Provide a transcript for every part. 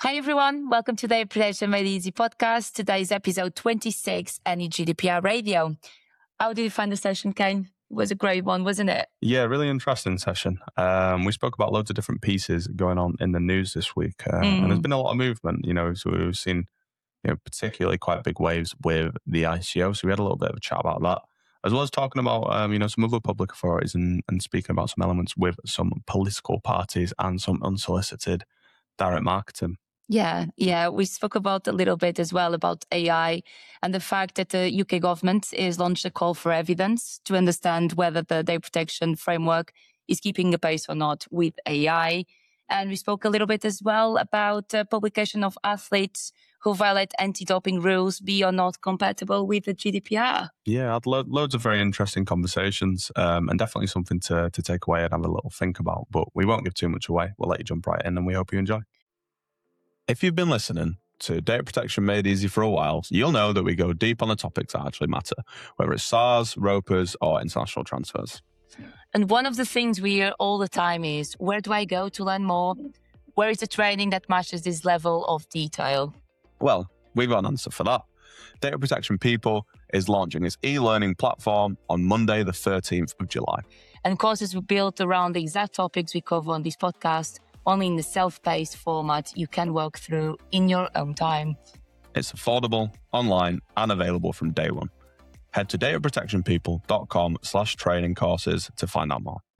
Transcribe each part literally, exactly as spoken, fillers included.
Hi, everyone. Welcome to the Protection Made Easy podcast. Today's episode twenty-six, Any G D P R Radio. How did you find the session, Kane? It was a great one, wasn't it? Yeah, really interesting session. Um, we spoke about loads of different pieces going on in the news this week. Uh, mm. And there's been a lot of movement, you know, so we've seen, you know, particularly quite big waves with the I C O. So we had a little bit of a chat about that, as well as talking about, um, you know, some other public authorities and, and speaking about some elements with some political parties and some unsolicited direct marketing. Yeah, yeah. We spoke about a little bit as well about A I and the fact that the U K government has launched a call for evidence to understand whether the data protection framework is keeping a pace or not with A I. And we spoke a little bit as well about the publication of athletes who violate anti-doping rules be or not compatible with the G D P R. Yeah, I had lo- loads of very interesting conversations um, and definitely something to, to take away and have a little think about. But we won't give too much away. We'll let you jump right in and we hope you enjoy. If you've been listening to Data Protection Made Easy for a while, you'll know that we go deep on the topics that actually matter, whether it's SARS, ROPAs, or international transfers. And one of the things we hear all the time is, where do I go to learn more? Where is the training that matches this level of detail? Well, we've got an answer for that. Data Protection People is launching its e-learning platform on Monday, the thirteenth of July. And courses were built around the exact topics we cover on this podcast, only in the self-paced format you can work through in your own time. It's affordable, online, and available from day one. Head to dataprotectionpeople.com slash training courses to find out more.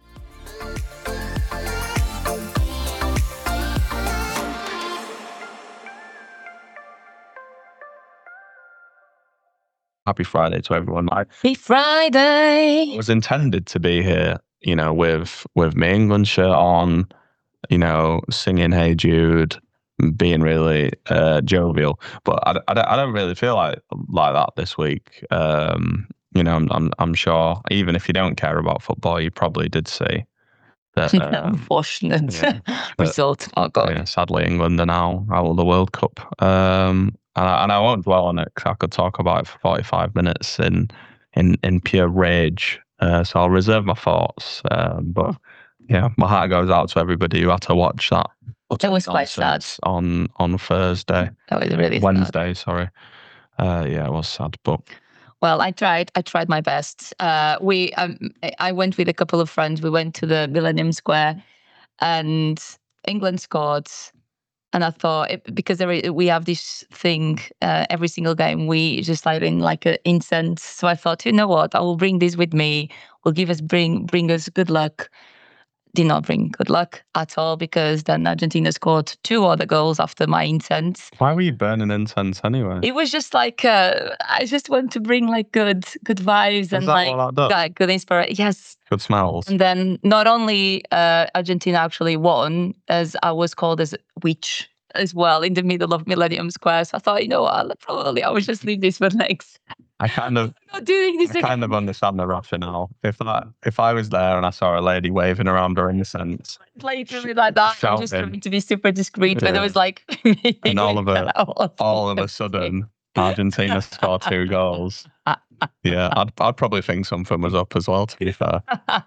Happy Friday to everyone. Happy Friday! I was intended to be here, you know, with, with my England shirt on, you know, singing Hey Jude, being really uh, jovial. But I, I, I don't really feel like like that this week. Um, you know, I'm, I'm I'm sure even if you don't care about football, you probably did see that. Um, Unfortunate yeah, result. That, oh, God. Yeah, sadly, England are now out of the World Cup. Um, and, I, and I won't dwell on it because I could talk about it for forty-five minutes in, in, in pure rage. Uh, so I'll reserve my thoughts. Um, but... Yeah, my heart goes out to everybody who had to watch that. It was quite sad. On, on Thursday. That was really Wednesday, sad. sorry. Uh, yeah, it was sad, but... Well, I tried. I tried my best. Uh, we, um, I went with a couple of friends. We went to the Millennium Square and England scored. And I thought, it, because there is, we have this thing, uh, every single game, we just light in like an incense. So I thought, you know what, I will bring this with me. Will give us, bring, bring us good luck. Did not bring good luck at all because then Argentina scored two other goals after my incense. Why were you burning incense anyway? It was just like, uh, I just want to bring like good good vibes Is and that like, what that does? like good inspiration. Yes. Good smells. And then not only uh, Argentina actually won, as I was called as a witch as well in the middle of Millennium Square. So I thought, you know what, probably I would just leave this for next. I kind of, I'm not doing this I again. kind of understand the rationale. If that, if I was there and I saw a lady waving around her incense, Playfully like that, I'm just shouting. trying to be super discreet. Yeah. But it was like, and all of a, all of a sudden, Argentina scored two goals. Yeah, I'd, I'd probably think something was up as well, to be fair.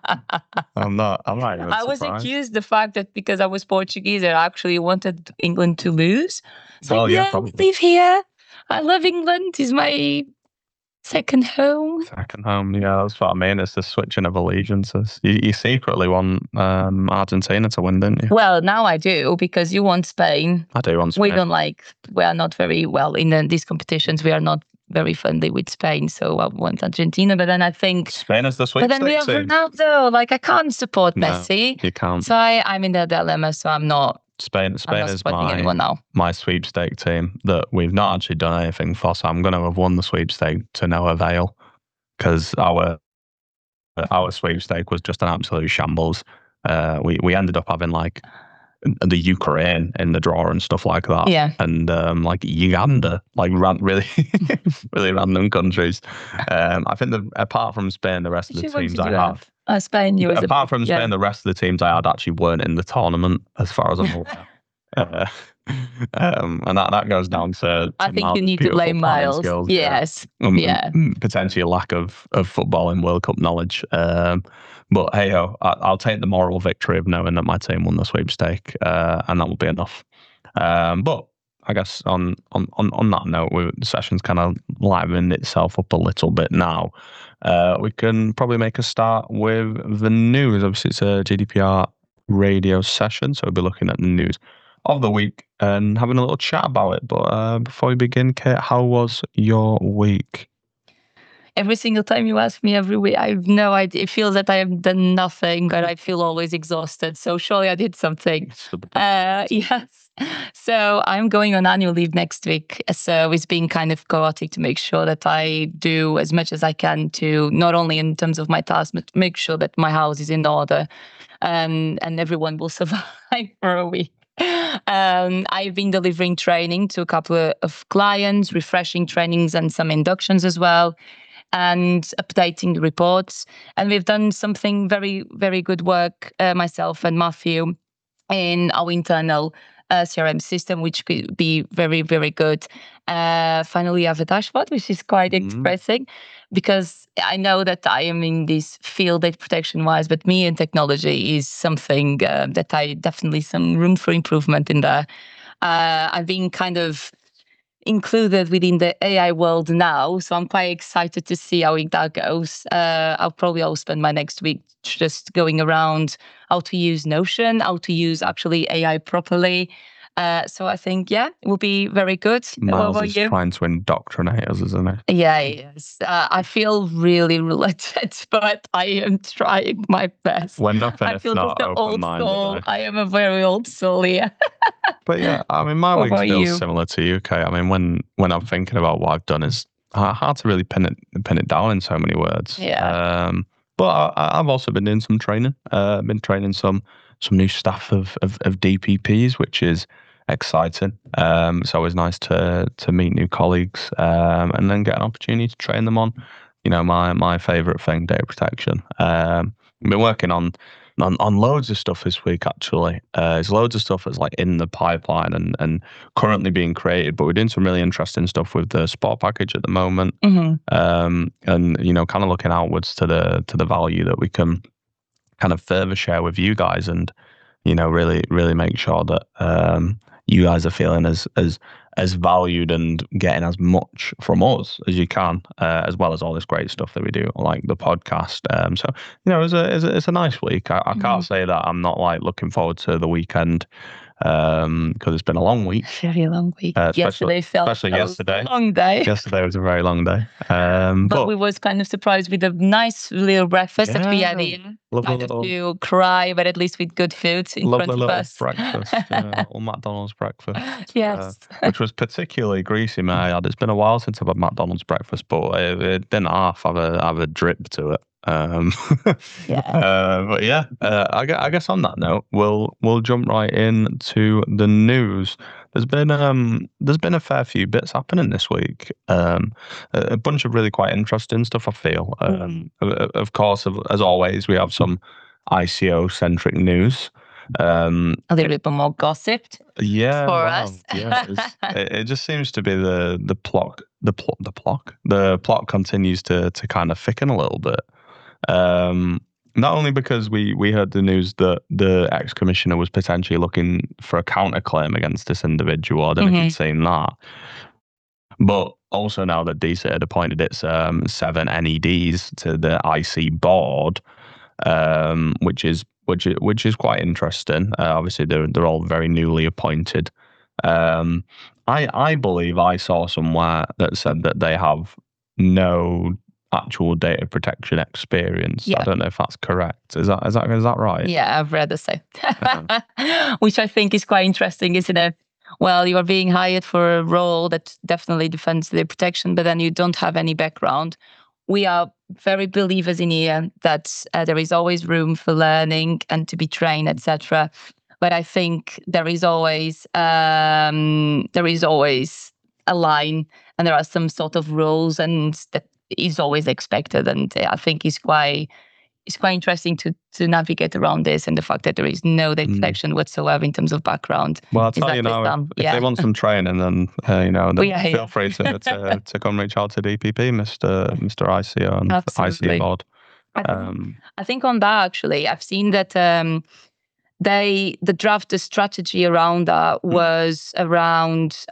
I'm not, I'm not even I was surprised. accused the fact that because I was Portuguese, I actually wanted England to lose. So Well, yeah, yeah, I probably. live here. I love England. It's my second home. Second home, yeah, that's what I mean. It's the switching of allegiances. You, you secretly want um, Argentina to win, didn't you? Well, now I do because you want Spain. I do want Spain. We don't like, we are not very well in the, these competitions. We are not very friendly with Spain. So I want Argentina. But then I think, Spain is the but sweepstake then we have team. Ronaldo. Like I can't support No, Messi. You can't. So I, I'm in that dilemma. So I'm not, Spain, I'm Spain not is supporting anyone my, now. my sweepstake team that we've not actually done anything for. So I'm going to have won the sweepstake to no avail because our our sweepstake was just an absolute shambles. Uh, we we ended up having like the Ukraine in the draw and stuff like that. Yeah. And um, like Uganda, like ran, really, really random countries. Um, I think that apart from Spain, the rest of the Which one teams did I you had, have? Uh, Spain, you was a- apart from Spain, yeah. the rest of the teams I had actually weren't in the tournament, as far as I'm aware. uh, um, and that, that goes down to, to I think Miles' you need to beautiful blame planning Miles. skills, Yes. Um, Yeah. Potentially a lack of, of football and World Cup knowledge. Um, but hey, ho, I, I'll take the moral victory of knowing that my team won the sweepstake, uh, and that will be enough. Um, but I guess on on on, on that note, we, the session's kind of livened itself up a little bit now. Uh, we can probably make a start with the news. Obviously, it's a G D P R radio session, so we'll be looking at the news of the week and having a little chat about it. But uh, before we begin, Kate, how was your week? Every single time you ask me every week, I have no idea. It feels that I have done nothing, but I feel always exhausted. So surely I did something. Uh, yes. So I'm going on annual leave next week. So it's been kind of chaotic to make sure that I do as much as I can to not only in terms of my tasks, but make sure that my house is in order um, and everyone will survive for a week. Um, I've been delivering training to a couple of clients, refreshing trainings and some inductions as well, and updating the reports. And we've done something very, very good work, uh, myself and Matthew, in our internal uh, C R M system, which could be very, very good. Uh, finally, I have a dashboard, which is quite mm-hmm. expressing, because I know that I am in this field, data protection wise, but me and technology is something uh, that I definitely some room for improvement in there. Uh, I've been kind of included within the A I world now, so I'm quite excited to see how that goes. Uh, I'll probably I'll spend my next week just going around how to use Notion, how to use actually A I properly. Uh, so I think, yeah, it will be very good. Miles is you? trying to indoctrinate us, isn't it? Yeah, yes. Uh, I feel really reluctant, but I am trying my best. When nothing, I if feel not just an old soul. eh? I am a very old soul, yeah. But yeah, I mean, my week feels you? similar to you, Kate. I mean, when when I'm thinking about what I've done, it's hard to really pin it pin it down in so many words. Yeah. Um, but I, I've also been doing some training. Uh, been training some some new staff of of, of D P Ps, which is exciting. Um, it's always nice to to meet new colleagues um, and then get an opportunity to train them on, you know, my my favorite thing, data protection. Um, I've been working on. On, on loads of stuff this week, actually. Uh, there's loads of stuff that's like in the pipeline and, and currently being created, but we're doing some really interesting stuff with the spot package at the moment. Mm-hmm. Um, and, you know, kind of looking outwards to the to the value that we can kind of further share with you guys and, you know, really, really make sure that um, you guys are feeling as as as valued and getting as much from us as you can, uh, as well as all this great stuff that we do, like the podcast. Um, so, you know, it's a, it's a, it's a nice week. I, I mm-hmm. can't say that I'm not like looking forward to the weekend um, because it's been a long week. Very long week. Uh, yesterday felt especially yesterday. A long day. Yesterday was a very long day. Um, but, but we was kind of surprised with a nice little breakfast yeah, that we had here. Lovely kind little, of to cry, but at least with good food in lovely front of little us. breakfast, uh, little McDonald's breakfast. Yes. Uh, which was particularly greasy, may I add. It's been a while since I've had McDonald's breakfast, but it, it didn't half have a have a drip to it. Um, yeah. Uh, but yeah, uh, I, guess, I guess on that note, we'll we'll jump right into the news. There's been um there's been a fair few bits happening this week. Um, a, a bunch of really quite interesting stuff, I feel. Um, mm. of, of course, as always, we have some I C O centric news. Um, a little bit more gossiped. Yeah, for wow. us. yeah, it, it just seems to be the the plot the plot the plot the plot continues to to kind of thicken a little bit. Um, not only because we we heard the news that the ex-commissioner was potentially looking for a counterclaim against this individual. I don't mm-hmm. know if you've seen that. But also now that D C had appointed its um, seven N E Ds to the I C board, um, which is which is which is quite interesting. Uh, obviously, they're they're all very newly appointed. Um, I I believe I saw somewhere that said that they have no actual data protection experience. Yeah. I don't know if that's correct. Is that is that is that right? Yeah, I've read the same. uh-huh. Which I think is quite interesting, isn't it? Well, you are being hired for a role that definitely defends the protection, but then you don't have any background. We are very believers in here that uh, there is always room for learning and to be trained, et cetera. But I think there is always um, there is always a line, and there are some sort of rules, and that is always expected. And I think it's quite it's quite interesting to to navigate around this, and the fact that there is no data protection mm. whatsoever in terms of background. Well, I'll tell you now, if, if yeah. they want some training, then uh, you know, then yeah, feel yeah. free to, to to come reach out to D P P, Mister Mister I C O and Absolutely. I C board. I think, um, I think on that actually, I've seen that um, they the draft the strategy around that was around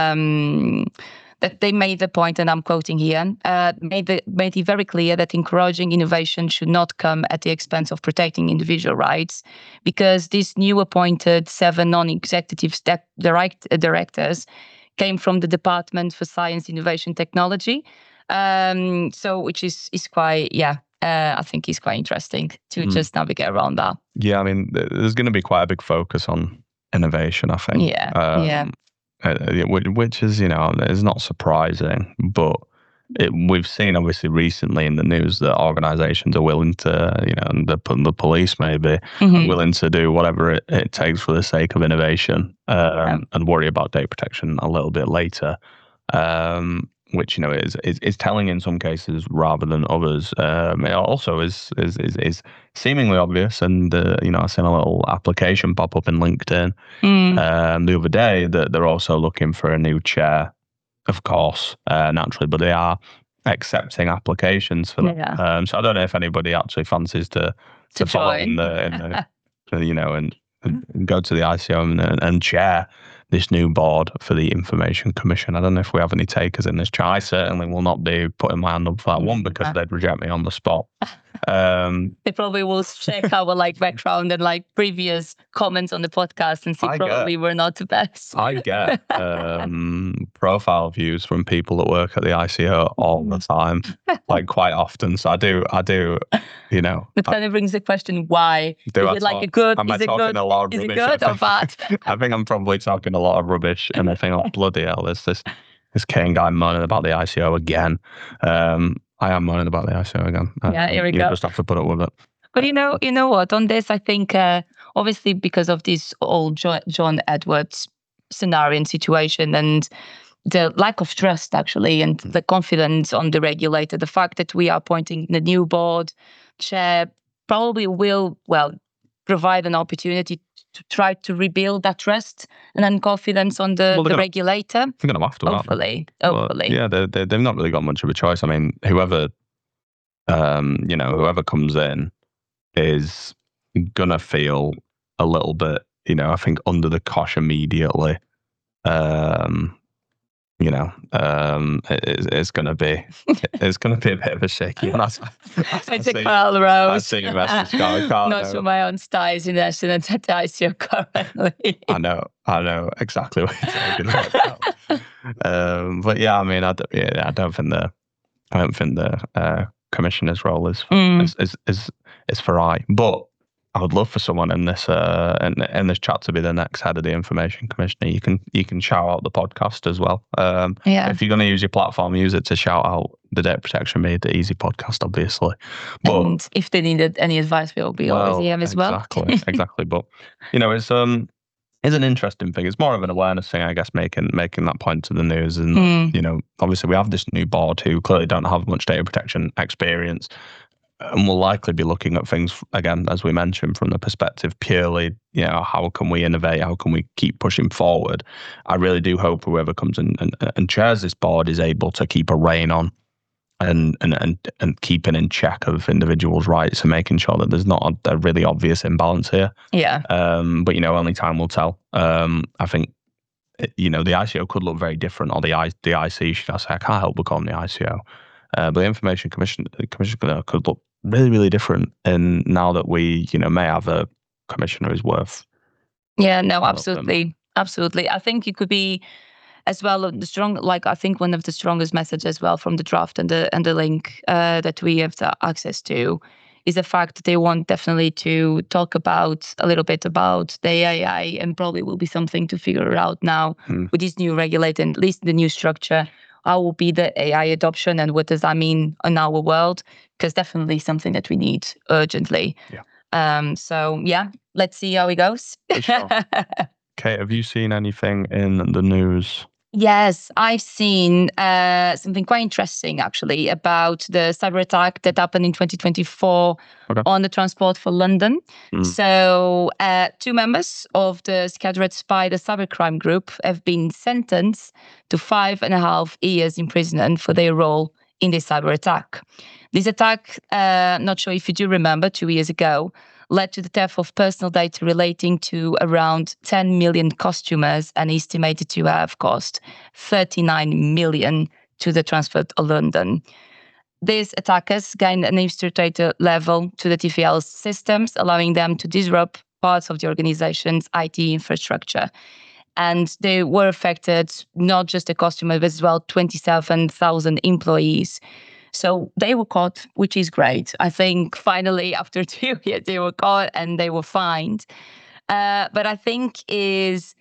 um, that they made the point, and I'm quoting here, uh, made, the, made it very clear that encouraging innovation should not come at the expense of protecting individual rights, because these new appointed seven non-executive de- direct, uh, directors came from the Department for Science, Innovation, Technology. Um, so, which is is quite, yeah, uh, I think is quite interesting to mm. just navigate around that. Yeah, I mean, there's going to be quite a big focus on innovation, I think. Yeah, um, yeah. Uh, which is, you know, is not surprising, but it, we've seen obviously recently in the news that organisations are willing to, you know, and the, the police maybe mm-hmm. willing to do whatever it, it takes for the sake of innovation, um, yeah. and worry about data protection a little bit later, um, which, you know, is, is is telling in some cases rather than others. Um, it also is is is, is seemingly obvious, and uh, you know, I've seen a little application pop up in LinkedIn mm. um, the other day that they're also looking for a new chair, of course, uh, naturally, but they are accepting applications for that. Yeah. Um, so I don't know if anybody actually fancies to to, to follow in the, in the you know, and, and go to the I C O and, and chair this new board for the Information Commission. I don't know if we have any takers in this chat. I certainly will not be putting my hand up for that one because they'd reject me on the spot. Um, they probably will check our like background and like previous comments on the podcast and see I probably get, we're not the best. I get um, profile views from people that work at the I C O all the time, like quite often. So I do, I do, you know. But then I, it brings the question, why? Do is I it talk, like a good, am is I it good, a lot of is rubbish? it good or bad? I think I'm probably talking a lot of rubbish, and I think, oh, bloody hell, there's this, this Kane guy moaning about the I C O again. Um, I am moaning about the I C O again. Yeah, here we you go. You just have to put up with it. But you know, you know what? On this, I think uh, obviously because of this old John, John Edwards scenario and situation, and the lack of trust actually, and the confidence on the regulator, the fact that we are appointing the new board chair probably will well provide an opportunity to try to rebuild that trust and then confidence on the, well, the gonna, regulator. They're going to have to, hopefully. Hopefully. Well, yeah, they, they, they've not really got much of a choice. I mean, whoever, um, you know, whoever comes in is going to feel a little bit, you know, I think under the cosh immediately. Um, you know, um, it, it's going to be, it's going to be a bit of a shaky one. I, I, I think Carl Rose. I see your message, Carl. Carl Not for my own styles in Essendon at I C O currently. I know, I know exactly what you're talking about. um, but yeah, I mean, I don't, yeah, I don't think the, I don't think the uh, commissioner's role is mm. is, is is is for I. But I would love for someone in this uh, in, in this chat to be the next head of the Information Commissioner. You can you can shout out the podcast as well. Um, yeah. If you're going to use your platform, use it to shout out the Data Protection Made Easy podcast, obviously. But, and if they needed any advice, we'll be well, always here as well. Exactly, exactly. But you know, it's um, it's an interesting thing. It's more of an awareness thing, I guess, making making that point to the news. And mm. you know, obviously, we have this new board who clearly don't have much data protection experience. And we'll likely be looking at things, again, as we mentioned, from the perspective purely, you know, how can we innovate? How can we keep pushing forward? I really do hope whoever comes in and, and chairs this board is able to keep a rein on and, and, and, and keeping in check of individuals' rights and making sure that there's not a, a really obvious imbalance here. Yeah. Um, but, you know, only time will tell. Um, I think, you know, the I C O could look very different, or the, I, the I C, should I say. I can't help but call them the I C O. Uh, but the Information Commission, Commissioner could look really, really different. And now that we, you know, may have a commissioner who's worth. Yeah, no, absolutely. Absolutely. I think it could be as well the strong, like I think one of the strongest messages as well from the draft and the and the link uh, that we have the access to is the fact that they want definitely to talk about a little bit about the A I, and probably will be something to figure out now hmm. with this new regulator and at least the new structure. How will be the A I adoption and what does that mean in our world? Because definitely something that we need urgently. Yeah. Um. So yeah, let's see how it goes. Sure. Kate, have you seen anything in the news? Yes, I've seen uh, something quite interesting actually about the cyber attack that happened in twenty twenty-four okay. on the Transport for London. Mm. So uh, two members of the Scattered Spider cybercrime group have been sentenced to five and a half years imprisonment for their role in this cyber attack. This attack, uh, not sure if you do remember, two years ago, led to the theft of personal data relating to around ten million customers and estimated to have cost thirty-nine million to the Transport of London. These attackers gained an infiltrator level to the T F L systems, allowing them to disrupt parts of the organization's I T infrastructure. And they were affected not just the customers, but as well twenty-seven thousand employees. So they were caught, which is great. I think finally, after two years, they were caught and they were fined. Uh, but I think is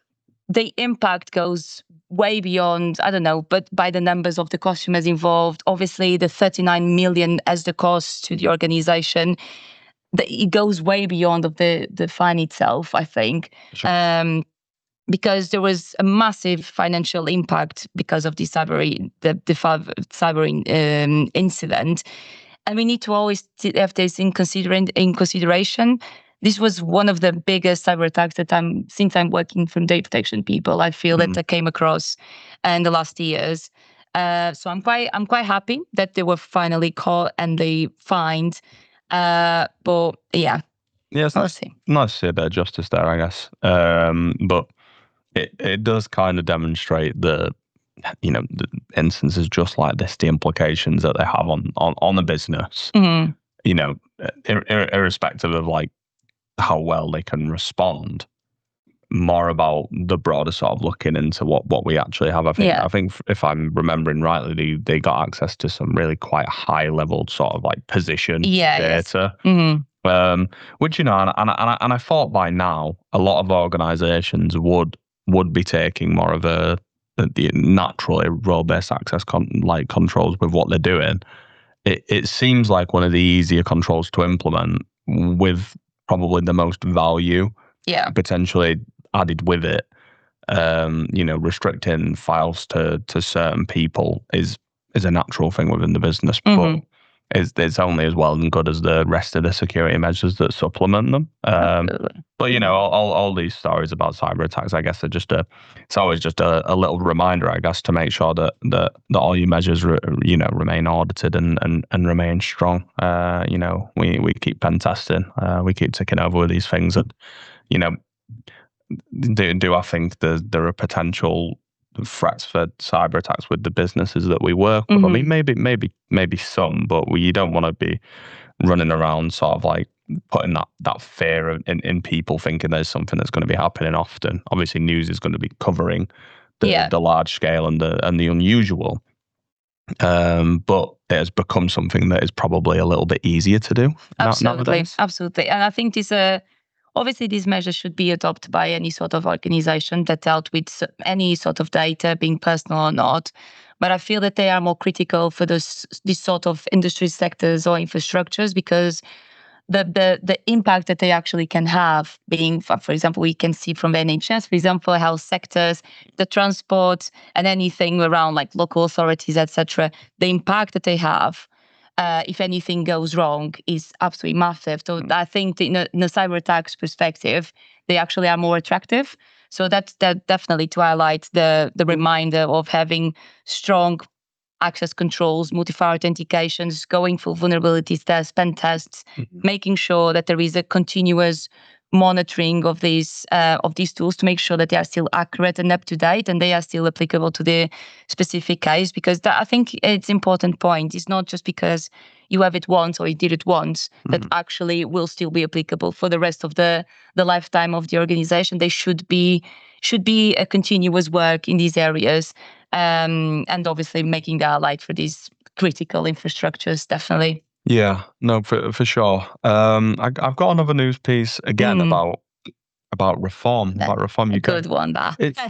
the impact goes way beyond, I don't know, but by the numbers of the customers involved. Obviously, the thirty-nine million as the cost to the organization, the, it goes way beyond of the, the fine itself, I think. Sure. Um, because there was a massive financial impact because of the cyber, the, the cyber um, incident. And we need to always have this in, considering, in consideration. This was one of the biggest cyber attacks that I'm, since I'm working from data protection people, I feel mm. that I came across in the last years. Uh, so I'm quite, I'm quite happy that they were finally caught and they fined. Uh, but yeah, yeah, it's nice, nice to see a bit of justice there, I guess. Um, but it it does kind of demonstrate the, you know, the instances just like this, the implications that they have on on on the business. Mm-hmm. You know, ir- ir- irrespective of like how well they can respond, more about the broader sort of looking into what, what we actually have. I think yeah. I think if I'm remembering rightly, they, they got access to some really quite high level sort of like position yeah, data, yes. mm-hmm. um, which, you know, and, and, and, I, and I thought by now a lot of organizations would would be taking more of a, the naturally role-based access con, like controls with what they're doing. It, it seems like one of the easier controls to implement with probably the most value yeah. potentially added with it. Um, you know, restricting files to to certain people is is a natural thing within the business, mm-hmm. but it's, it's only as well and good as the rest of the security measures that supplement them. Um, but you know, all, all all these stories about cyber attacks, I guess, are just a. It's always just a, a little reminder, I guess, to make sure that that, that all your measures, re, you know, remain audited and and, and remain strong. Uh, you know, we we keep pen testing, uh, we keep ticking over with these things, and you know. Do, do I think there, there are potential threats for cyber attacks with the businesses that we work with? Mm-hmm. I mean, maybe, maybe, maybe some, but we, you don't want to be running around sort of like putting that, that fear in, in people thinking there's something that's going to be happening often. Obviously, news is going to be covering the, yeah. the large scale and the and the unusual. Um, but it has become something that is probably a little bit easier to do. Absolutely, nowadays. absolutely, and I think this uh. Obviously, these measures should be adopted by any sort of organization that dealt with any sort of data, being personal or not. But I feel that they are more critical for this, this sort of industry sectors or infrastructures because the, the, the impact that they actually can have being, for, for example, we can see from the N H S, for example, health sectors, the transport and anything around like local authorities, et cetera, the impact that they have. Uh, if anything goes wrong, is absolutely massive. So I think in a, in a cyber attacks perspective, they actually are more attractive. So that's that definitely to highlight the the reminder of having strong access controls, multi-factor authentications, going for vulnerability tests, pen tests, mm-hmm. making sure that there is a continuous monitoring of these uh, of these tools to make sure that they are still accurate and up to date and they are still applicable to the specific case. Because that, I think it's an important point. It's not just because you have it once or you did it once mm-hmm. that actually will still be applicable for the rest of the the lifetime of the organization. They should be should be a continuous work in these areas, um, and obviously making the highlight for these critical infrastructures definitely. Yeah, no, for for sure. Um, I, I've got another news piece again mm. about about reform, that, about reform. U K. A good one, that. It's,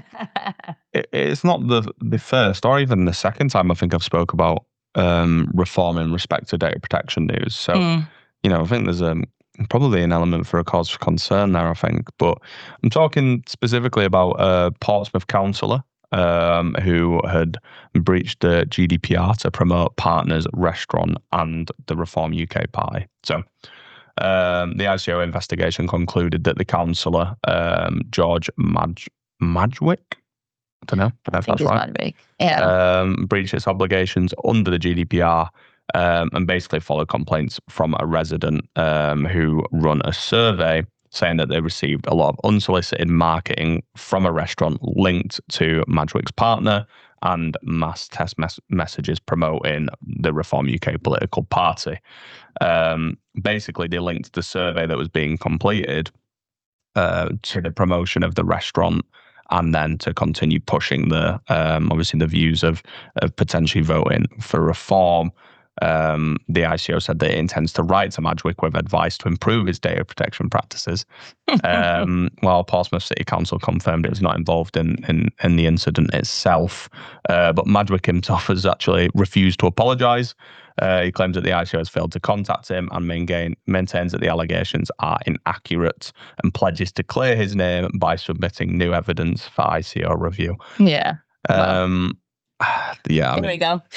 it, it's not the the first or even the second time I think I've spoke about um, reform in respect to data protection news. So, mm. you know, I think there's um, probably an element for a cause for concern there, I think. But I'm talking specifically about uh, Portsmouth councillor. Um, who had breached the G D P R to promote partners, restaurant, and the Reform U K party. So um, the I C O investigation concluded that the councillor, um, George Madge, Madgwick, I don't know, I don't know if that's right, Madgwick. Yeah. Um, breached its obligations under the G D P R um, and basically followed complaints from a resident um, who run a survey saying that they received a lot of unsolicited marketing from a restaurant linked to Madgwick's partner and mass text mes- messages promoting the Reform U K political party. Um, basically, they linked the survey that was being completed uh, to the promotion of the restaurant, and then to continue pushing the um, obviously the views of of potentially voting for reform. Um, the I C O said that it intends to write to Madgwick with advice to improve its data protection practices. um, while Portsmouth City Council confirmed it was not involved in in, in the incident itself, uh, but Madgwick himself has actually refused to apologise. Uh, he claims that the I C O has failed to contact him and maintain, maintains that the allegations are inaccurate and pledges to clear his name by submitting new evidence for I C O review. Yeah. Um, wow. Yeah. I Here mean, we go.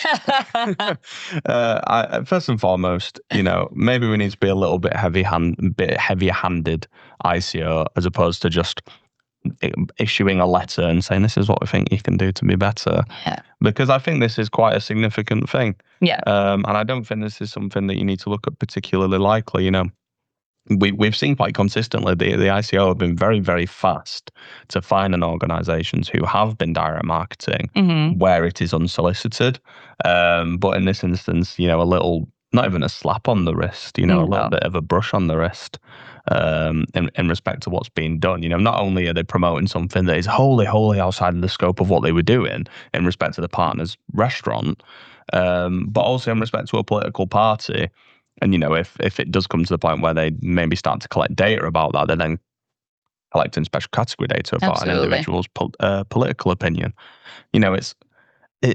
uh, I, first and foremost, you know, maybe we need to be a little bit heavy hand, bit heavier handed I C O as opposed to just issuing a letter and saying this is what we think you can do to be better. Yeah. Because I think this is quite a significant thing. Yeah. Um, and I don't think this is something that you need to look at particularly likely. You know, we, we've seen quite consistently the, the I C O have been very, very fast to find an organisations who have been direct marketing mm-hmm. where it is unsolicited. Um, but in this instance, you know, a little, not even a slap on the wrist, you know, no. a little bit of a brush on the wrist. Um, in, in respect to what's being done. You know, not only are they promoting something that is wholly, wholly outside of the scope of what they were doing in respect to the partner's restaurant, um, but also in respect to a political party. And, you know, if if it does come to the point where they maybe start to collect data about that, they're then collecting special category data about Absolutely. an individual's po- uh, political opinion. You know, it's, it,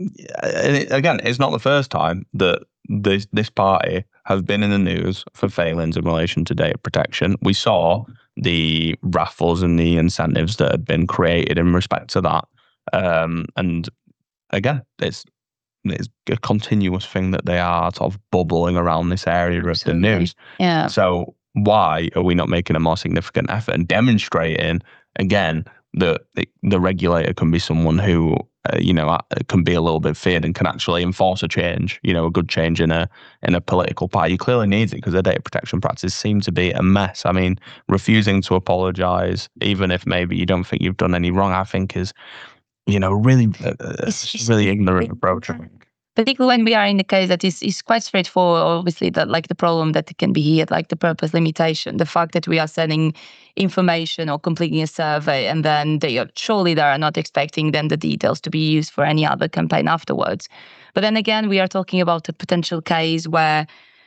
it, again, it's not the first time that this this party have been in the news for failings in relation to data protection. We saw the raffles and the incentives that had been created in respect to that. Um, and again, it's it's a continuous thing that they are sort of bubbling around this area Absolutely. of the news. Yeah. So why are we not making a more significant effort and demonstrating, again, that the, the regulator can be someone who, uh, you know, can be a little bit feared and can actually enforce a change, you know, a good change in a in a political party. You clearly needs it because the data protection practices seem to be a mess. I mean, refusing to apologise, even if maybe you don't think you've done any wrong, I think is, you know, really, uh, It's, it's really ignorant approach. Particularly when we are in the case that is is quite straightforward. Obviously, that like the problem that can be here, like the purpose limitation, the fact that we are sending information or completing a survey, and then they are surely they are not expecting then the details to be used for any other campaign afterwards. But then again, we are talking about a potential case where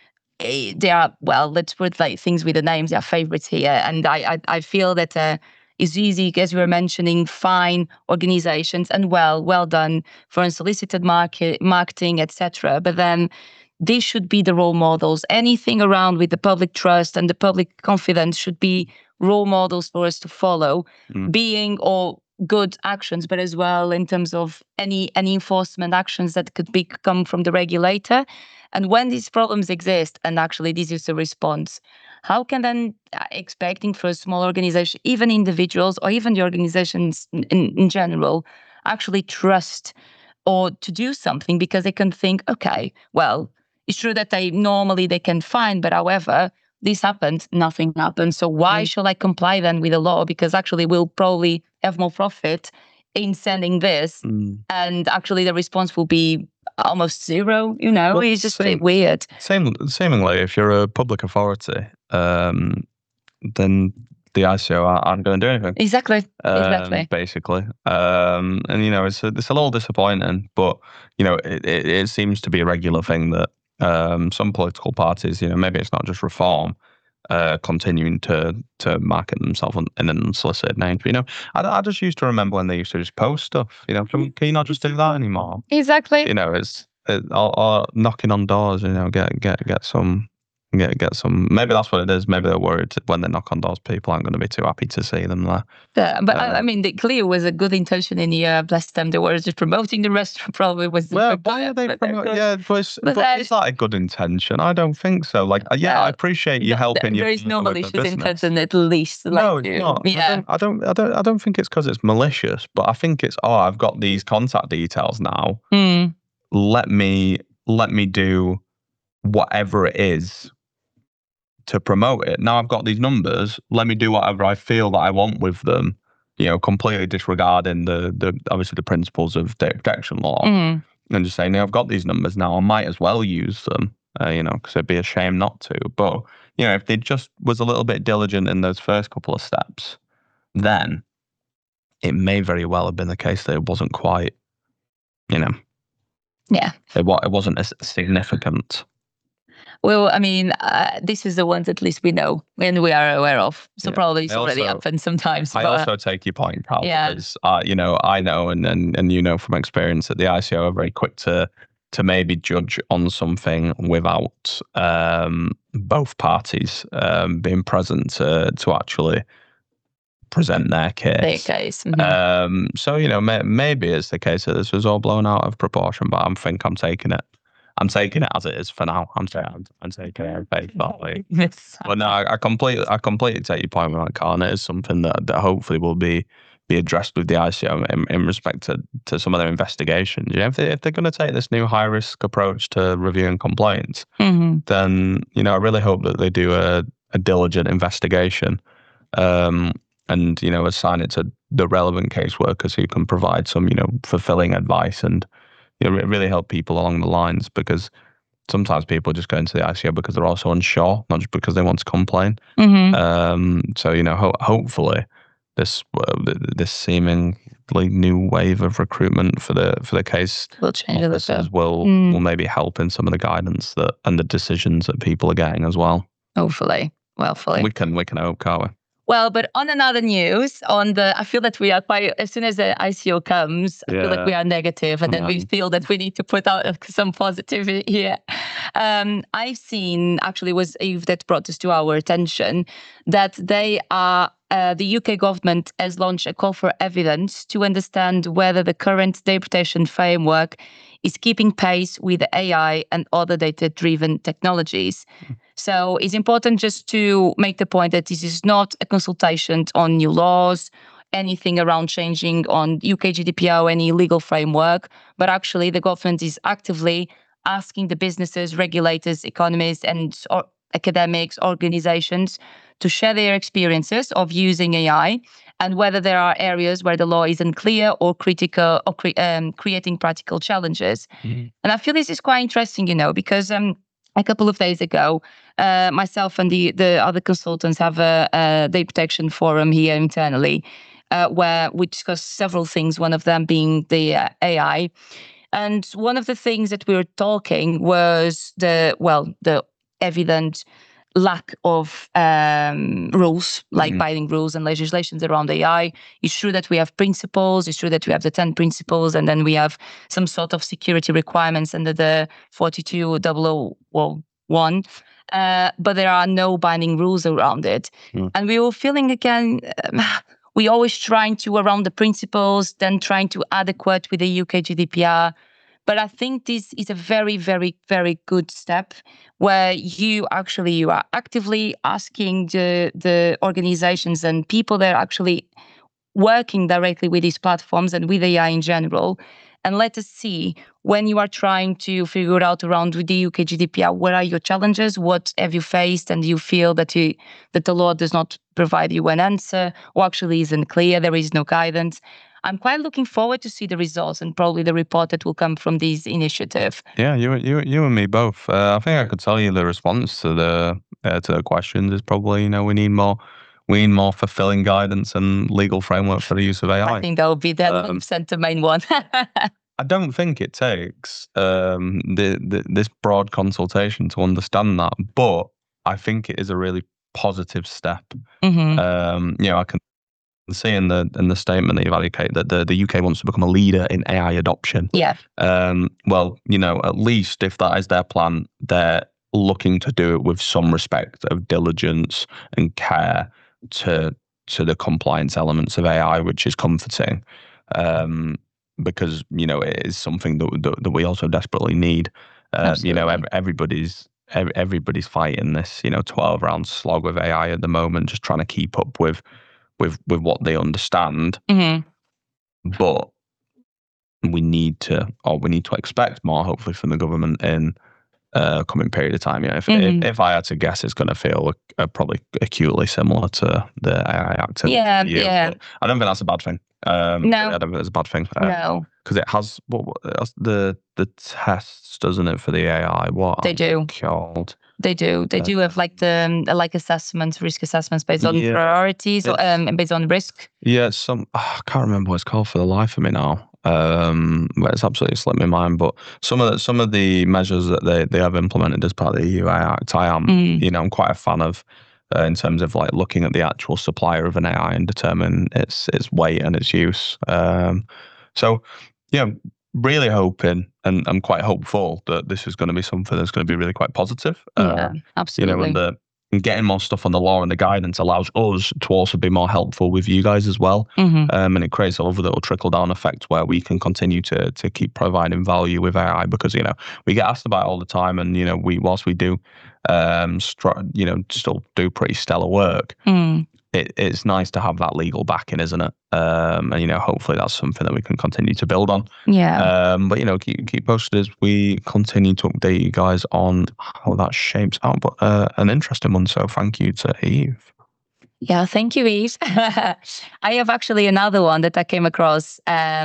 eh, they are, well, let's put like things with the names, they are favorites here, and I I, I feel that. Uh, It's easy, as we were mentioning, fine organizations and well, well done for unsolicited market, marketing, et cetera. But then they should be the role models. Anything around with the public trust and the public confidence should be role models for us to follow, mm. being or good actions, but as well in terms of any any enforcement actions that could be come from the regulator. And when these problems exist, and actually this is a response, how can then uh, expecting for a small organization, even individuals or even the organizations in, in general, actually trust or to do something because they can think, okay, well, it's true that they normally they can find, but however, this happened, nothing happened. So why mm. should I comply then with the law? Because actually we'll probably have more profit in sending this. Mm. And actually the response will be almost zero, you know, well, it's just same, weird. Same, seemingly, if you're a public authority, um, then the I C O aren't going to do anything. Exactly, um, exactly. Basically. Um, and, you know, it's a, it's a little disappointing, but, you know, it, it, it seems to be a regular thing that um, some political parties, you know, maybe it's not just Reform, uh, continuing to to market themselves in an unsolicited name. You know, I, I just used to remember when they used to just post stuff. You know, can, can you not just do that anymore? Exactly. You know, it's it, or, or knocking on doors. You know, get get get some. Get get some. Maybe that's what it is. Maybe they're worried when they knock on doors, people aren't going to be too happy to see them there. Yeah, but uh, I, I mean, the clear was a good intention in the uh, bless them. They were just promoting the restaurant. Probably was. Well, why are they but promoting? Yeah, but, it's, but, but is that a good intention? I don't think so. Like, yeah, uh, I appreciate you helping. There is no malicious intention, at least. Like no, it's you. not. Yeah. I don't, I don't. I don't. I don't think it's because it's malicious. But I think it's. Oh, I've got these contact details now. Mm. Let me let me do whatever it is to promote it. Now I've got these numbers, let me do whatever I feel that I want with them, you know, completely disregarding the, the obviously the principles of data protection law, mm. and just saying, I've got these numbers now, I might as well use them, uh, you know, because it'd be a shame not to. But, you know, if they just was a little bit diligent in those first couple of steps, then it may very well have been the case that it wasn't quite, you know, yeah, it, it wasn't as significant. Well, I mean, uh, this is the ones at least we know and we are aware of. So yeah. probably it's I already also, happened sometimes. I but, also take your point, Pal, yeah. because, uh, you know, I know and, and, and you know from experience that the I C O are very quick to to maybe judge on something without um, both parties um, being present to, to actually present their case. Their case. Mm-hmm. Um, so, you know, may, maybe it's the case that this was all blown out of proportion, but I think I'm taking it. I'm taking it as it is for now. I'm saying I'm, I'm taking it at face value. But no, I, I completely, I completely take your point with that, Carl. And it is something that, that hopefully will be be addressed with the I C O in, in respect to, to some of their investigations. You know, if, they, if they're going to take this new high risk approach to reviewing complaints, mm-hmm. then you know, I really hope that they do a, a diligent investigation, um, and you know, assign it to the relevant caseworkers who can provide some, you know, fulfilling advice and. You know, really help people along the lines, because sometimes people just go into the I C O because they're also unsure, not just because they want to complain. Mm-hmm. Um, so you know, ho- hopefully, this uh, this seemingly new wave of recruitment for the for the case will change officers will mm. will maybe help in some of the guidance that and the decisions that people are getting as well. Hopefully, well, fully. We can we can hope, can't we? Well, but on another news, on the, I feel that we are quite, as soon as the I C O comes, I yeah. feel like we are negative, and then yeah. we feel that we need to put out some positive here. Um, I've seen, actually was Eve that brought this to our attention, that they are, uh, the U K government has launched a call for evidence to understand whether the current data protection framework is keeping pace with A I and other data-driven technologies. Mm. So it's important just to make the point that this is not a consultation on new laws, anything around changing on U K G D P R or any legal framework, but actually the government is actively asking the businesses, regulators, economists, and or academics, organizations to share their experiences of using A I and whether there are areas where the law is unclear or critical or cre- um, creating practical challenges. Mm-hmm. And I feel this is quite interesting, you know, because um, a couple of days ago, uh, myself and the, the other consultants have a, a data protection forum here internally uh, where we discussed several things, one of them being the uh, A I. And one of the things that we were talking was the, well, the evident lack of um, rules, like mm-hmm. binding rules and legislations around A I. It's true that we have principles. It's true that we have the ten principles, and then we have some sort of security requirements under the forty-two thousand one. Uh, but there are no binding rules around it. Mm. And we were feeling again, um, we always trying to around the principles, then trying to adequate with the U K G D P R. But I think this is a very, very, very good step where you actually, you are actively asking the, the organizations and people that are actually working directly with these platforms and with A I in general. And let us see, when you are trying to figure out around with the U K G D P R, what are your challenges? What have you faced? And you feel that you, that the law does not provide you an answer, or actually isn't clear, there is no guidance. I'm quite looking forward to see the results and probably the report that will come from this initiative. Yeah, you, you, you and me both. Uh, I think I could tell you the response to the uh, to the questions is probably, you know, we need more, we need more fulfilling guidance and legal framework for the use of A I. I think that would be the um, the main one. I don't think it takes um, the, the this broad consultation to understand that, but I think it is a really positive step. Mm-hmm. Um, you know, I can. see in the in the statement that you've allocated that the, the U K wants to become a leader in A I adoption. Yeah. Um, well, you know, at least if that is their plan, they're looking to do it with some respect of diligence and care to to the compliance elements of A I, which is comforting. Um, because, you know, it is something that that, that we also desperately need. Uh, you know, ev- everybody's everybody's fighting this, you know, twelve round slog with A I at the moment, just trying to keep up with with with what they understand. Mm-hmm. But we need to, or we need to expect more, hopefully, from the government in uh, coming period of time. Yeah, if, mm-hmm. if if I had to guess, it's going to feel uh, probably acutely similar to the A I Act. Yeah, yeah. I don't think that's a bad thing. Um, no, I don't think it's a bad thing. Uh, no, because it has what, what the the tests, doesn't it, for the A I? What they do called? They do. They uh, do have like the um, like assessments, risk assessments based on yeah, priorities, or, um, based on risk. Yeah, some oh, I can't remember what it's called for the life of me now. Um, but it's absolutely slipped my mind. But some of the, some of the measures that they, they have implemented as part of the E U Act, I am mm. you know I'm quite a fan of. Uh, in terms of like looking at the actual supplier of an A I and determine its its weight and its use. Um, so, yeah, really hoping, and I'm quite hopeful that this is going to be something that's going to be really quite positive. Yeah, uh, absolutely. You know, and, the, and getting more stuff on the law and the guidance allows us to also be more helpful with you guys as well. Mm-hmm. Um, and it creates a little trickle down effect where we can continue to to keep providing value with A I, because, you know, we get asked about it all the time, and, you know, we whilst we do, um, str- you know, still do pretty stellar work. Mm. It, it's nice to have that legal backing, isn't it? Um, and, you know, hopefully that's something that we can continue to build on. Yeah. Um, but, you know, keep keep posted as we continue to update you guys on how that shapes out. But uh, an interesting one. So thank you to Eve. Yeah, thank you, Eve. I have actually another one that I came across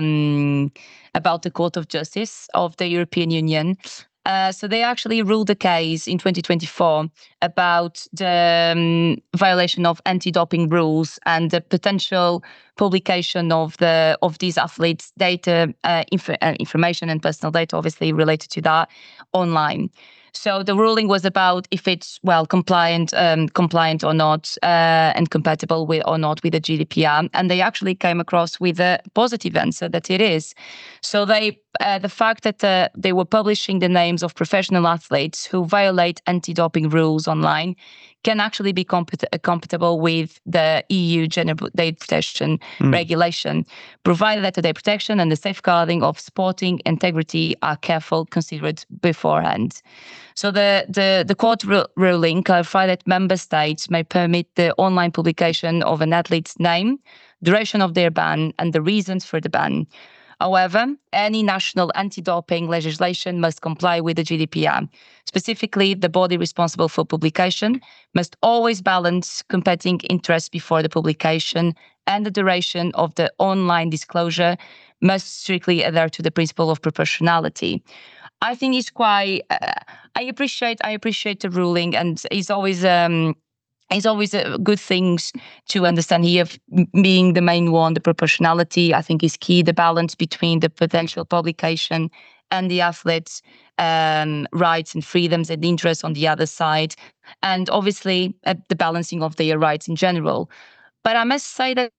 um, about the Court of Justice of the European Union. Uh, so they actually ruled a case in twenty twenty-four about the um, violation of anti-doping rules and the potential publication of the of these athletes' data, uh, inf- uh, information and personal data, obviously related to that, online. So the ruling was about if it's well compliant, um, compliant or not, uh, and compatible with or not with the G D P R. And they actually came across with a positive answer that it is. So they, uh, the fact that uh, they were publishing the names of professional athletes who violate anti-doping rules online can actually be compet- compatible with the E U General Data Protection mm. Regulation, provided that the data protection and the safeguarding of sporting integrity are carefully considered beforehand. So the, the, the court ru- ruling clarified that member states may permit the online publication of an athlete's name, duration of their ban, and the reasons for the ban. However, any national anti-doping legislation must comply with the G D P R. Specifically, the body responsible for publication must always balance competing interests before the publication, and the duration of the online disclosure must strictly adhere to the principle of proportionality. I think it's quite. Uh, I appreciate. I appreciate the ruling, and it's always. Um, It's always a good things to understand here, being the main one, the proportionality, I think is key, the balance between the potential publication and the athletes' um, rights and freedoms and interests on the other side. And obviously, uh, the balancing of their rights in general. But I must say that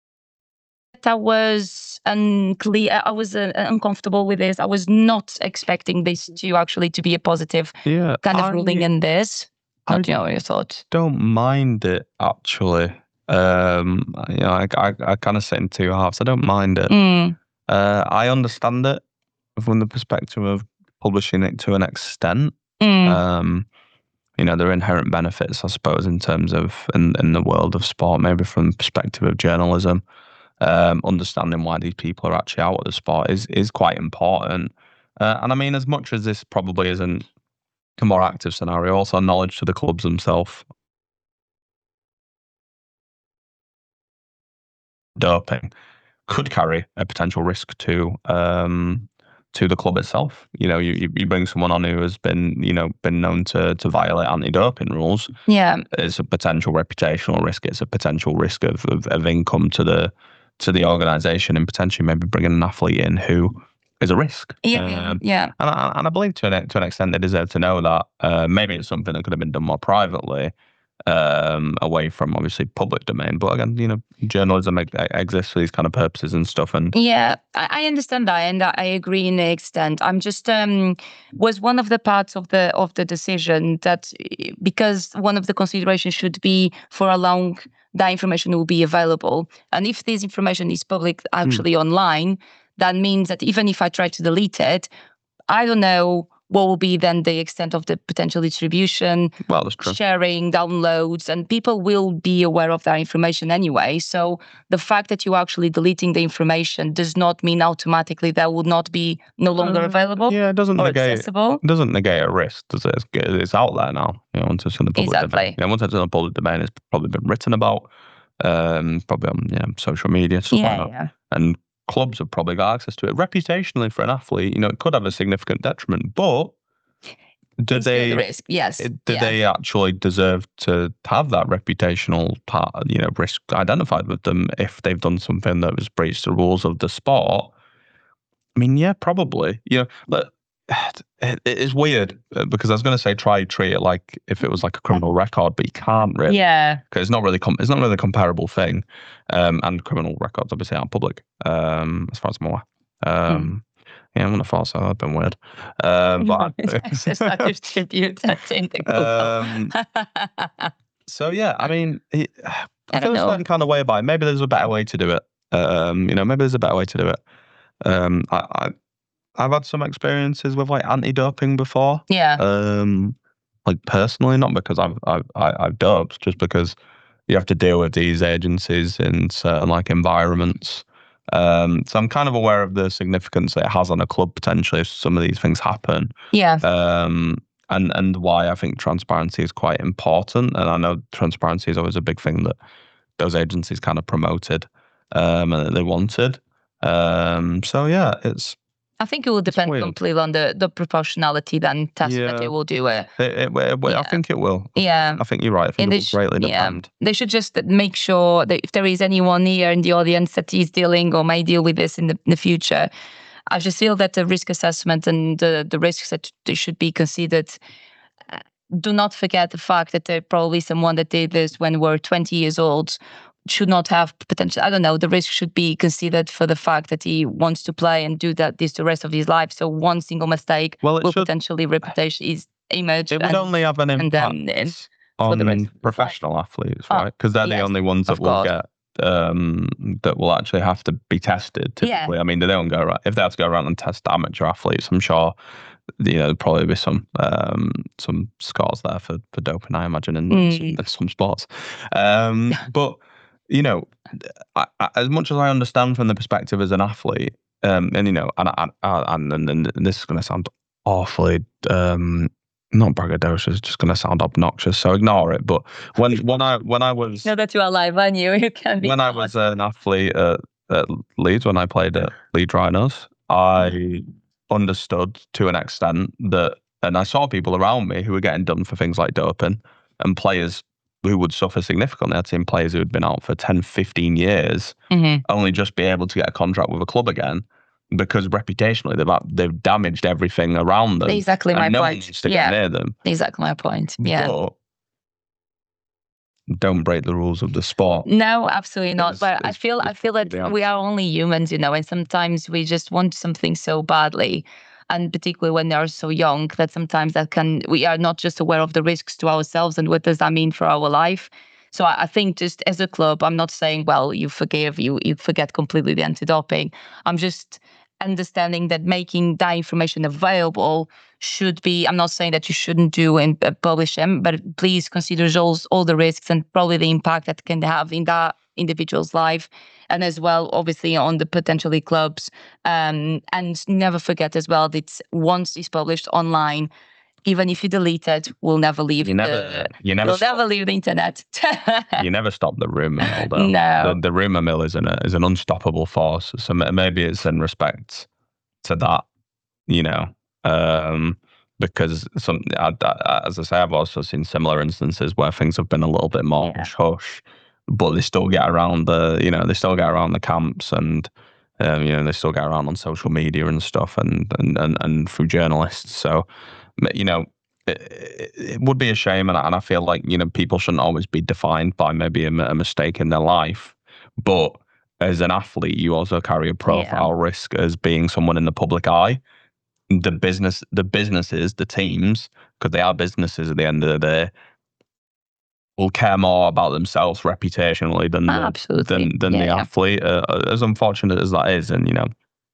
I was unclear, I was uh, uncomfortable with this. I was not expecting this to actually to be a positive yeah, kind of I... ruling in this. I Not know your thoughts. Don't mind it, actually. Um, you know, I, I, I kind of sit in two halves. I don't mind it. Mm. Uh, I understand it from the perspective of publishing it to an extent. Mm. Um, you know, there are inherent benefits, I suppose, in terms of in, in the world of sport, maybe from the perspective of journalism. Um, understanding why these people are actually out of the sport is is quite important. Uh, and I mean, as much as this probably isn't a more active scenario, also knowledge to the clubs themselves. Doping could carry a potential risk to um, to the club itself. You know, you, you bring someone on who has been, you know, been known to to violate anti-doping rules. Yeah, it's a potential reputational risk. It's a potential risk of of, of income to the to the organisation, and potentially maybe bringing an athlete in who is a risk. Yeah, um, yeah. And I, and I believe to an to an extent they deserve to know that. Uh, maybe it's something that could have been done more privately, um, away from obviously public domain. But again, you know, journalism exists for these kind of purposes and stuff. And yeah, I, I understand that, and I agree in the extent. I'm just um was one of the parts of the of the decision that, because one of the considerations should be for how long that information will be available, and if this information is public actually mm. online. That means that even if I try to delete it, I don't know what will be then the extent of the potential distribution, well, that's true. sharing, downloads, and people will be aware of that information anyway. So the fact that you're actually deleting the information does not mean automatically that will not be no longer Uh, available yeah, it doesn't or negate accessible. it doesn't negate a risk, does it? It's, it's out there now. You know, once it's in the public Exactly. domain. Yeah, once it's in the public domain, it's probably been written about, um, probably on yeah, social media, stuff Yeah, like that. yeah. And clubs have probably got access to it. Reputationally, for an athlete, you know, it could have a significant detriment, but do It's still they? the risk, yes. it- Do yeah. they actually deserve to have that reputational part, you know, risk identified with them if they've done something that was breached the rules of the sport? I mean, yeah, probably. You know, but it, it is weird uh, because I was going to say try treat it like if it was like a criminal record, but you can't really. Yeah. Because it's not really com- it's not really a comparable thing, um, and criminal records obviously aren't public, um, as far as I'm aware. Um, Mm. Yeah, I'm gonna false that. That'd been weird. Um, but It's just not distribute that in the Um, so yeah, I mean, it, I, I feel don't a know. certain kind of way about it. Maybe there's a better way to do it. Um, you know, maybe there's a better way to do it. Um, I, I I've had some experiences with like anti-doping before. Yeah. Um, like personally, not because I've I've I- I've doped, just because you have to deal with these agencies in certain like environments. Um, so I'm kind of aware of the significance that it has on a club potentially if some of these things happen. Yeah. Um, and and why I think transparency is quite important. And I know transparency is always a big thing that those agencies kind of promoted um, and that they wanted. Um, so yeah, it's I think it will depend weird. completely on the, the proportionality then test that Yeah. they will do it. it, it, it- I Yeah. think it will. Yeah. I think you're right. I think And it they will sh- greatly yeah. depend. They should just make sure that if there is anyone here in the audience that is dealing or may deal with this in the, in the future, I just feel that the risk assessment and the, the risks that they should be considered. uh, Do not forget the fact that there probably someone that did this when we're twenty years old should not have potential. I don't know. The risk should be considered for the fact that he wants to play and do that this the rest of his life. So one single mistake Well, it will should- potentially reputation his image. It would and, only have an and impact then it's for the rest on of the professional athletes, Oh, right? Because they're the yes, only ones that of will course. get um, that will actually have to be tested. Typically, I mean, they don't go around if they have to go around and test amateur athletes. I'm sure, you know, there'll probably be some um, some scores there for, for doping. I imagine in, Mm. some, in some sports, um, but you know, I, I, as much as I understand from the perspective as an athlete, um, and you know, and I, I, and, and, and this is going to sound awfully. Um, not braggadocious, it's just going to sound obnoxious, so ignore it. But when when I when I was Now that you are live, I knew you can be. when I was an athlete at, at Leeds, when I played at Leeds Rhinos, I understood to an extent that, and I saw people around me who were getting done for things like doping, and players who would suffer significantly. I'd seen players who had been out for ten, fifteen years Mhm. only just be able to get a contract with a club again because reputationally they've they've damaged everything around them. Exactly my and no one point. needs to Yeah. get near them. Exactly my point. Yeah. But don't break the rules of the sport. No, absolutely not. It's- But I it's- feel I it's feel that completely we are only humans, you know, and sometimes we just want something so badly, and particularly when they are so young, that sometimes that can we are not just aware of the risks to ourselves and what does that mean for our life. So I I think just as a club, I'm not saying well you forgive you you forget completely the anti-doping. I'm just understanding that making that information available should be. I'm not saying that you shouldn't do and uh, publish them, but please consider all, all the risks and probably the impact that can have in that individual's life, and as well, obviously, on the potentially clubs. Um, and never forget as well that once it's published online, even if you delete it, we'll never leave. You never, the, you never, You'll stop, never leave the internet. you never stop the rumor mill. Though. No. the, the rumor mill is an is an unstoppable force. So ma- maybe it's in respect to that, you know, um, because some, I, I, as I say, I've also seen similar instances where things have been a little bit more Yeah. hush hush, but they still get around the, you know, they still get around the camps and. Um, you know, they still get around on social media and stuff, and and and, and through journalists. So, you know, it, it would be a shame, and I, and I feel like, you know, people shouldn't always be defined by maybe a, a mistake in their life. But as an athlete, you also carry a profile risk as being someone in the public eye. The business, the businesses, the teams, because they are businesses at the end of the day, will care more about themselves reputationally than the, Absolutely. than, than Yeah, the yeah. athlete. Uh, as unfortunate as that is, and you know,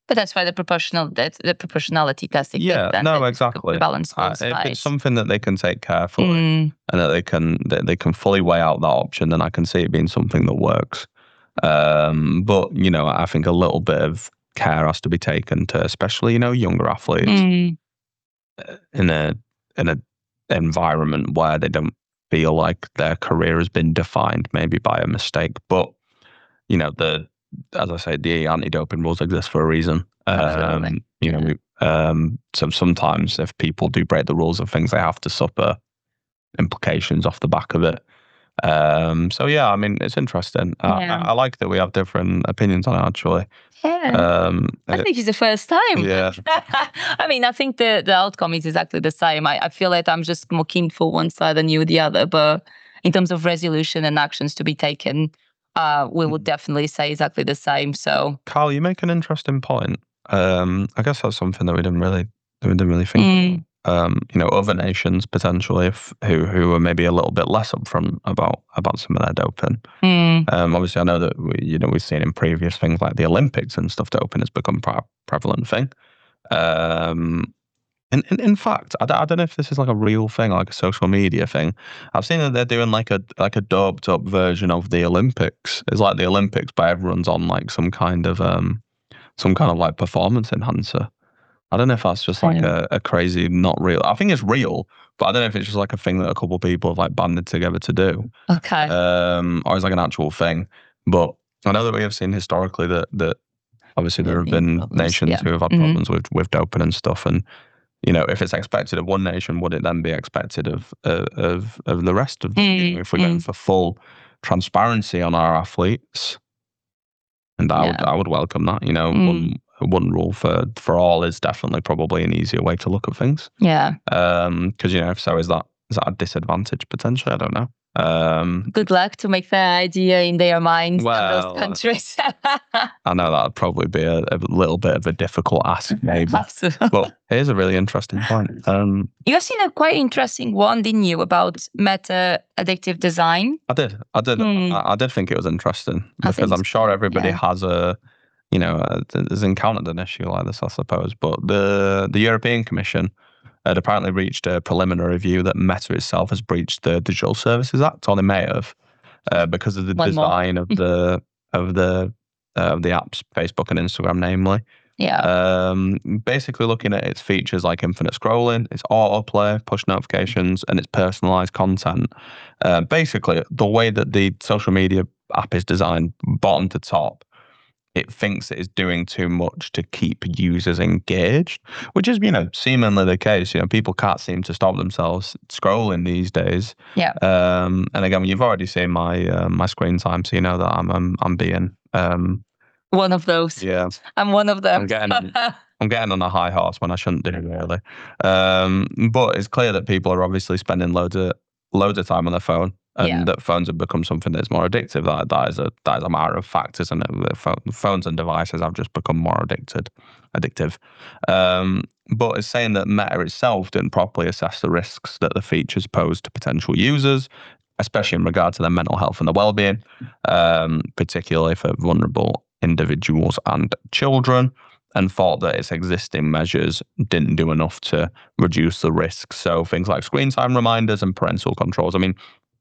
But that's why the proportional that the proportionality testing. Yeah, then no, the, exactly. The balance Uh, goes if right. it's something that they can take carefully Mm. and that they can that they can fully weigh out that option, then I can see it being something that works. Um, but you know, I think a little bit of care has to be taken to, especially you know, younger athletes Mm. in a in a environment where they don't feel like their career has been defined maybe by a mistake. But you know, the as I say, the anti-doping rules exist for a reason. Absolutely. Um, you know, Yeah. we, um, so sometimes if people do break the rules of things, they have to suffer implications off the back of it. Um, so yeah, I mean, it's interesting. I, Yeah. I, I like that we have different opinions on it. Actually, Yeah. um, I it- think it's the first time. yeah, I mean, I think the, the outcome is exactly the same. I, I feel like I'm just more keen for one side than you the other. But in terms of resolution and actions to be taken, uh, we would definitely say exactly the same. So, Carl, you make an interesting point. Um, I guess that's something that we didn't really that we didn't really think Mm. about. Um, you know, other nations potentially if, who who are maybe a little bit less upfront about about some of their doping. Mm. Um, obviously, I know that we, you know we've seen in previous things like the Olympics and stuff, doping has become a prevalent thing. Um, and, and in fact, I, d- I don't know if this is like a real thing, like a social media thing. I've seen that they're doing like a like a doped up version of the Olympics. It's like the Olympics, but everyone's on like some kind of um some kind of like performance enhancer. I don't know if that's just like Um, a, a crazy, not real. I think it's real, but I don't know if it's just like a thing that a couple of people have like banded together to do, okay. um, or it's like an actual thing. But I know that we have seen historically that that obviously there have There've been been problems, nations yeah. who have had Mhm. problems with with doping and stuff, and you know, if it's expected of one nation, would it then be expected of uh, of of the rest of them? You know, Mm, if we're going mm. for full transparency on our athletes, and I would Yeah. I would welcome that. You know, Mm. one one rule for for all is definitely probably an easier way to look at things. Yeah. Um, because you know, if so, is that is that a disadvantage potentially? I don't know. Um, Good luck to make that idea in their minds and Well, those countries. I know that'd probably be a, a little bit of a difficult ask, maybe. Absolutely. But here's a really interesting point. Um, You have seen a quite interesting one, didn't you, about meta addictive design? I did, I did, Hmm. I, I did think it was interesting I because think I'm sure everybody yeah. has a, you know, uh, has encountered an issue like this, I suppose. But the the European Commission had apparently reached a preliminary review that Meta itself has breached the Digital Services Act, or they may have, uh, because of the One more. design of the of the uh, of the apps, Facebook and Instagram, namely. Yeah. Um, basically, looking at its features like infinite scrolling, its autoplay, push notifications, and its personalized content. Uh, basically, the way that the social media app is designed, bottom to top, it thinks it is doing too much to keep users engaged, which is, you know, seemingly the case. You know, people can't seem to stop themselves scrolling these days. Yeah. Um, and again, you've already seen my uh, my screen time, so you know that I'm I'm, I'm being um, One of those. yeah. I'm one of them. I'm getting on, I'm getting on a high horse when I shouldn't do, really. Um, but it's clear that people are obviously spending loads of loads of time on their phone, and Yeah. that phones have become something that's more addictive. That that is a that is a matter of fact, isn't it? The phone, phones and devices have just become more addicted, addictive. Um, but it's saying that Meta itself didn't properly assess the risks that the features pose to potential users, especially in regard to their mental health and their well-being, um, particularly for vulnerable individuals and children, and thought that its existing measures didn't do enough to reduce the risks. So things like screen time reminders and parental controls. I mean,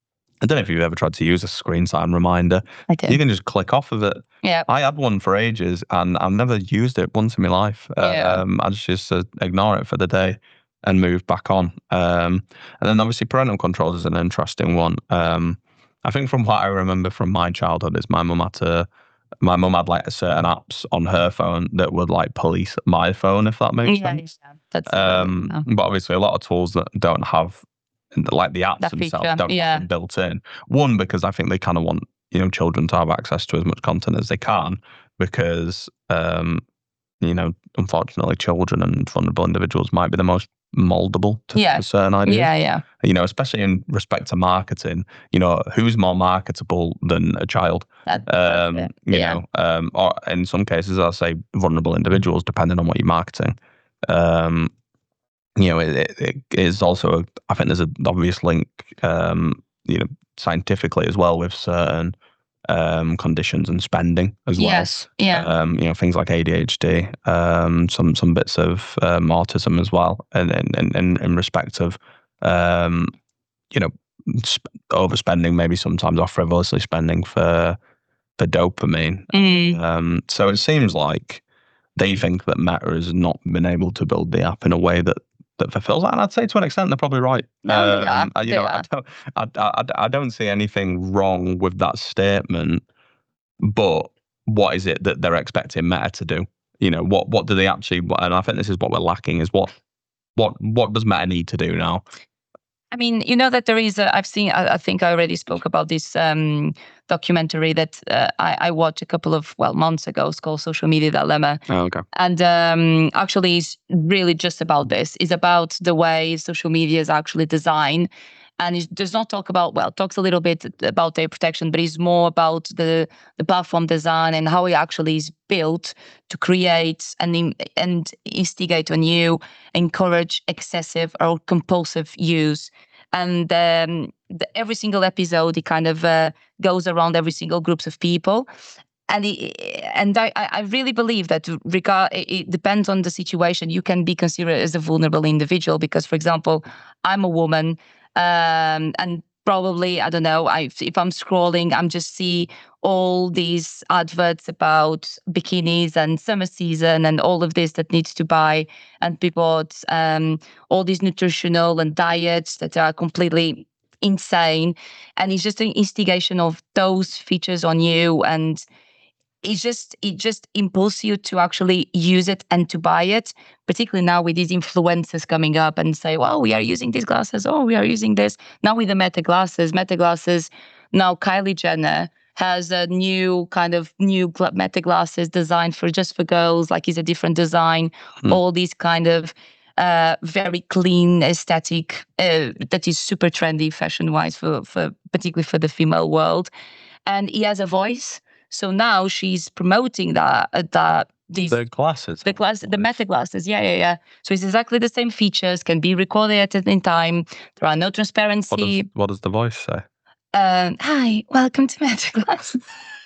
I don't know if you've ever tried to use a screen time reminder. I did. You can just click off of it. Yeah. I had one for ages and I've never used it once in my life. Yeah. Um, I just used to ignore it for the day and move back on. Um, and then obviously parental controls is an interesting one. Um, I think from what I remember from my childhood is my mum had to, my mum had like certain apps on her phone that would like police my phone, if that makes Yeah, sense. yeah. That's Um, uh, but obviously a lot of tools that don't have, like the apps That themselves feature, don't yeah. have them built in. One, because I think they kind of want, you know, children to have access to as much content as they can, because, um, you know, unfortunately children and vulnerable individuals might be the most moldable to, Yeah. to certain ideas. Yeah, yeah. You know, especially in respect to marketing, you know, who's more marketable than a child? That, that's Um, it. you Yeah. know, um, or in some cases, I'll say vulnerable individuals, depending on what you're marketing. Um, you know, it, it, it is also, a, I think there's an obvious link, um, you know, scientifically as well with certain um, conditions and spending as well. Yes, yeah. Um, you know, things like A D H D, um, some some bits of um, autism as well, and in in in respect of um, you know, sp- overspending maybe sometimes, or frivolously spending for for dopamine. Mm. Um, so it seems like they think that Meta has not been able to build the app in a way that that fulfills that. And I'd say to an extent they're probably right. No, they Um, are. you They know, are. I don't, I, I, I don't see anything wrong with that statement. But what is it that they're expecting Meta to do? You know, what what do they actually? And I think this is what we're lacking: is what what what does Meta need to do now? I mean, you know that there is. A, I've seen. I, I think I already spoke about this um, documentary that uh, I, I watched a couple of well months ago. It's called Social Media Dilemma. Oh, okay. And um, actually, it's really just about this. It's about the way social media is actually designed. And it does not talk about, well, it talks a little bit about data protection, but it's more about the, the platform design and how it actually is built to create and, and instigate on you, encourage excessive or compulsive use. And um, the, every single episode, it kind of uh, goes around every single groups of people. And it, and I, I really believe that regard it depends on the situation. You can be considered as a vulnerable individual because, for example, I'm a woman. Um, and probably, I don't know, I, if I'm scrolling, I'm just see all these adverts about bikinis and summer season and all of this that needs to buy. And people, um, all these nutritional and diets that are completely insane. And it's just an instigation of those features on you. And it just it just impulses you to actually use it and to buy it, particularly now with these influencers coming up and say, well, we are using these glasses, oh, we are using this. Now with the Meta glasses, Meta glasses, now Kylie Jenner has a new kind of new Meta glasses designed for just for girls, like it's a different design, mm. all these kind of uh, very clean aesthetic uh, that is super trendy fashion-wise for, for particularly for the female world. And he has a voice. So now she's promoting that uh, that these the glasses, the glass, the Meta glasses. Yeah, yeah, yeah. So it's exactly the same features. Can be recorded at any time. There are no transparency. What does, what does the voice say? Um, Hi, welcome to Meta glasses.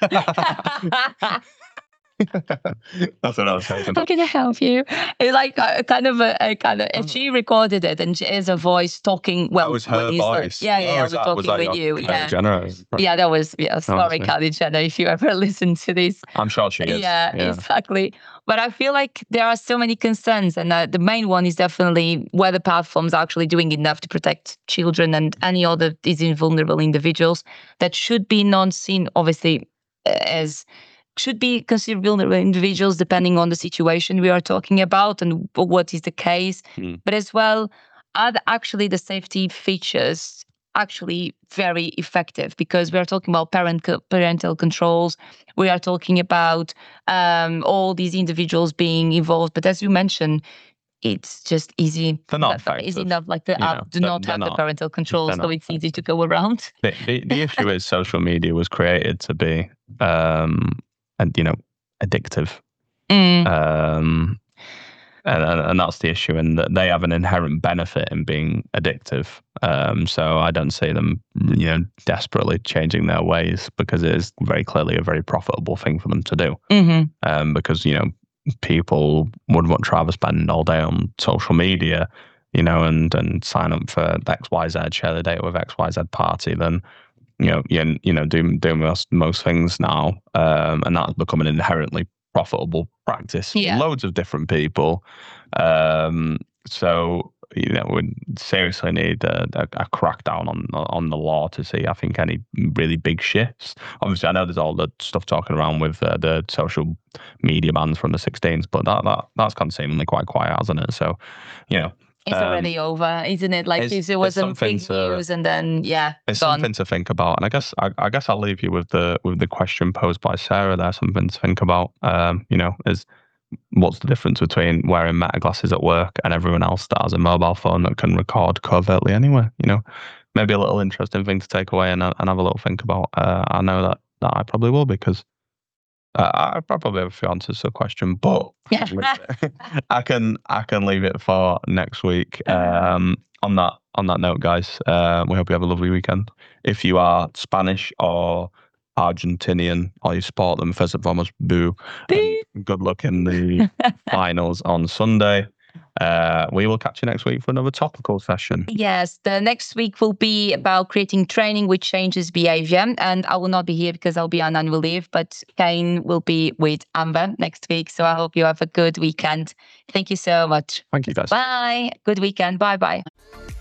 That's what I was saying. How can I help you? It's like a, a kind of a, a kind of. If she recorded it and she has a voice talking, well, that was her voice. Like, yeah, yeah, oh, I was that, talking was that with you. Yeah, Jenner? Yeah, that was. Yeah, sorry, Kylie Jenner, if you ever listen to this. I'm sure she is. Yeah, yeah, exactly. But I feel like there are so many concerns, and uh, the main one is definitely whether platforms are actually doing enough to protect children and any other these vulnerable individuals that should be non-seen, obviously, as. should be considered vulnerable individuals depending on the situation we are talking about and what is the case. Mm. But as well, are the, actually the safety features actually very effective? Because we are talking about parent parental controls. We are talking about um, all these individuals being involved. But as you mentioned, it's just easy. They're not easy enough. Like the you app know, do not have not, the parental controls, so it's easy to go around. The, the, the issue is social media was created to be, um, and you know, addictive. Mm. Um, and, and that's the issue, and that they have an inherent benefit in being addictive. Um, so I don't see them, you know, desperately changing their ways because it is very clearly a very profitable thing for them to do. Mm-hmm. Um, because you know, people would much rather spend all day on social media, you know, and and sign up for X Y Z, share the data with X Y Z party than. You know, you, you know, doing doing most most things now, um, and that's become an inherently profitable practice yeah. for loads of different people. Um, so you know, we seriously need a, a, a crackdown on on the law to see, I think, any really big shifts. Obviously, I know there's all the stuff talking around with uh, the social media bans from the sixteens, but that that that's kind of seemingly quite quiet, hasn't it? So, you know. It's um, already over, isn't it? Like it's, it wasn't big to, news, and then yeah, it's gone. something to think about. And I guess I, I guess I'll leave you with the with the question posed by Sarah there. Something to think about. Um, you know, is what's the difference between wearing Meta glasses at work and everyone else that has a mobile phone that can record covertly anyway? You know, maybe a little interesting thing to take away and and have a little think about. Uh, I know that that I probably will because. Uh, I probably have a few answers to the question, but yeah. I can I can leave it for next week. Um, on that on that note, guys, uh, we hope you have a lovely weekend. If you are Spanish or Argentinian, or you support them, first and foremost, boo. Boo. And good luck in the finals on Sunday. Uh, we will catch you next week for another topical session. Yes, the next week will be about creating training which changes behavior. And I will not be here because I'll be on annual leave, but Kane will be with Amber next week. So I hope you have a good weekend. Thank you so much. Thank you, guys. Bye. Good weekend. Bye bye.